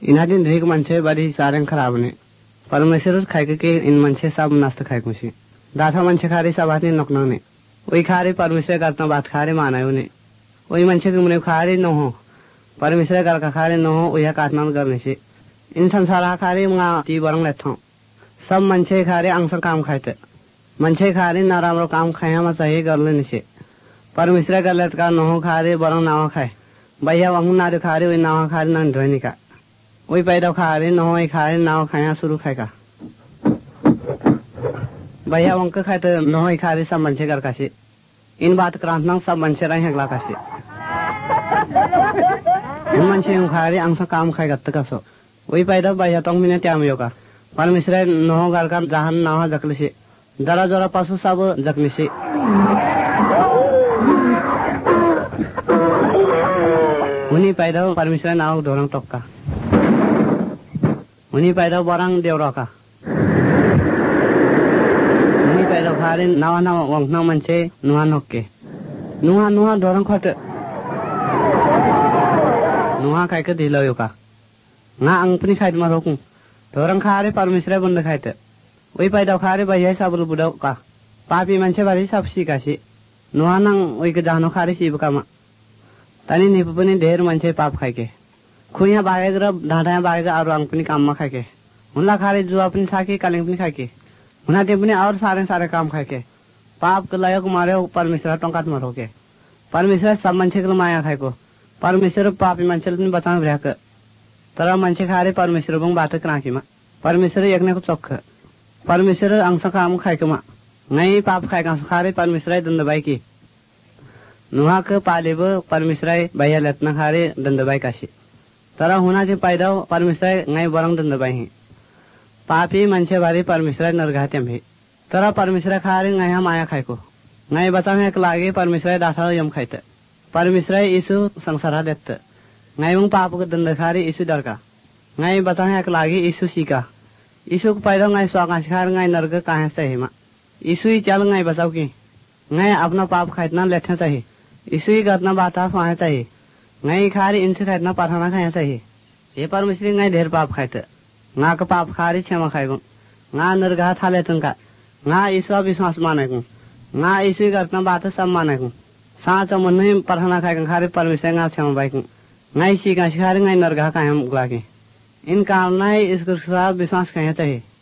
इना दिन ढेक मनसे बड़ी सारंग खराब ने परमेश्वर खाए के इन मनसे सब नष्ट खाए कुछ दाथा मनसे खारे सब हाथ नकना ने वही खारे परमेश्वर करता बात खारे माना ने वही मनसे के मुने खारे न हो परमेश्वर कर का खारे न हो वही काटना करने से इन संसार खारे मुआ ती बरंग लेता सब मनसे खारे अंश काम खाते मनसे खारे नारामरो काम खाया मत चाहिए कर लेने से परमेश्वर का लटका न हो खारे बरंग नावा खाए भैया वंग नारे खारे वही नावा खारे न धोने का वही पैदा खारे न हो खारे नाव खाया शुरू खाएगा भैया वंक खाए तो न हो खारे सब मनसे कर कासे इन बात क्रांतना सब मनसे रहे हगला कासे इन मनसे खारे अंश काम खाए गत्त कसो वही पैदा भैया तो मिने त्याम योगा परमेश्वर न हो घर का जहान नावा जकले से जरा जरा पासो सब जकले से उन्हीं पैदा परमेश्वर नाव धोरंग टोका उन्हीं पैदा बरंग देवरा का उन्हीं पैदा खारे नावा नावा वंकना मनसे नुहा नोके नुहा नुहा धोरंग खट नुहा खाए के दिलो योका ना अंगपनी खाए मारो को धोरंग खारे परमेश्वर बंद खाए वही पैदा खारे भैया सब बुढ़ा का पापी मनसे बारी सब सीखा से नुहा नंग वही के जानो खारे सीब का मा तनी निपपनी ढेर मनसे पाप खाए के खुइया बागेर ढाढा बागेर और अंगपनी काम में खाए के हुनला खारे जो अपनी साके कालिंग अपनी खाए के हुना ते अपने और सारे काम खाए के पाप के लायक मारे परमेश्वर टंकात मारो के परमेश्वर सब मनसे के माया खाए को परमेश्वर पापी मनसे ने बचान रह के तरह मनसे खारे परमेश्वर बंग बात कराकी मा परमेश्वर एक ने को चोख परमेश्वर अंश काम खाए के मा नहीं पाप खाए का खारे परमेश्वर दंडबाई की नुहा के पालेब परमेश्वर भैया लतना खारे दंडबाई काशी तरह होना के पैदा परमेश्वर नहीं बरंग दंडबाई पापी मनसे बारी परमेश्वर नरघाते में तरह परमेश्वर खारे नहीं माया खाए को नहीं बचा में लागे परमेश्वर दासा यम खाते परमेश्वर यीशु संसार देते नहीं मुंग पाप के दंड खारे यीशु डर का नहीं बचा में लागे यीशु सीखा यीशु को पैदा नहीं स्वाकाश खार नहीं नरक कहाँ चाहिए माँ यीशु ही चल नहीं बचाओ की नहीं अपना पाप खाइतना लेना चाहिए यीशु ही करना बात वहाँ चाहिए नहीं खारे इनसे खाइतना पठाना खाया चाहिए ये परमेश्वर नहीं ढेर पाप खाते ना का पाप खारे क्षमा खाएगो ना नरगा था लेतन का ना ईश्वर विश्वास मानेगो ना यीशु करना बात सब मानेगो साँच मन नहीं पठाना खाएगा खारे परमेश्वर ना क्षमा बाइक नहीं सीखा सिखारे नहीं नरगा खाए हम गुआ के इन काम नहीं इसको विश्वास खाया चाहिए